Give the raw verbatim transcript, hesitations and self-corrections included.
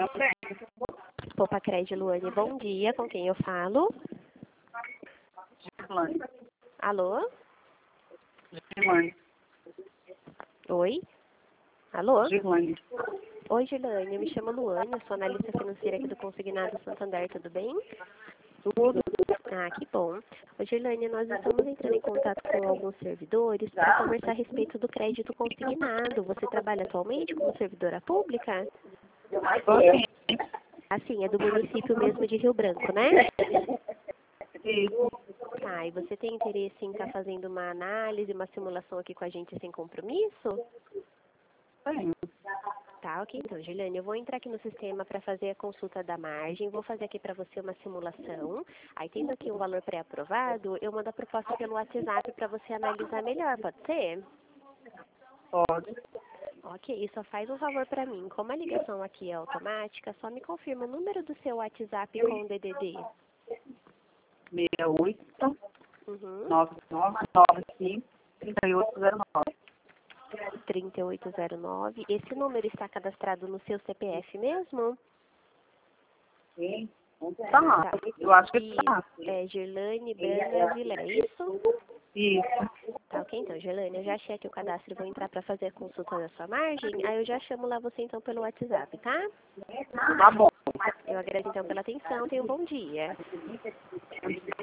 Poupa Crédito, Luane, bom dia. Com quem eu falo? Girlane. Alô? Girlane. Oi? Alô? Girlane. Oi, Girlane. Eu me chamo Luane, eu sou analista financeira aqui do Consignado Santander, tudo bem? Tudo. Ah, que bom. Ô, Girlane, nós estamos entrando em contato com alguns servidores para conversar a respeito do crédito consignado. Você trabalha atualmente como servidora pública? Tô sim. Assim, é do município mesmo de Rio Branco, né? Isso. Tá, e você tem interesse em estar fazendo uma análise, uma simulação aqui com a gente sem compromisso? Tenho. Tá, ok. Então, Juliane, eu vou entrar aqui no sistema para fazer a consulta da margem, vou fazer aqui para você uma simulação. Aí, tendo aqui um valor pré-aprovado, eu mando a proposta pelo WhatsApp para você analisar melhor, pode ser? Pode. Ok, só faz um favor para mim. Como a ligação aqui é automática, só me confirma o número do seu WhatsApp com o D D D. seis oito Uhum. nove nove nove cinco três oito zero nove. trinta e oito zero nove. Esse número está cadastrado no seu C P F mesmo? Sim. Tá. Eu acho que E tá. é Girlane Branda Vila, é isso? Isso. Tá, ok, então, Girlane, eu já achei aqui o cadastro e vou entrar para fazer a consulta da sua margem, aí eu já chamo lá você então pelo WhatsApp, tá? Tá bom. Eu agradeço então pela atenção, tenha um bom dia.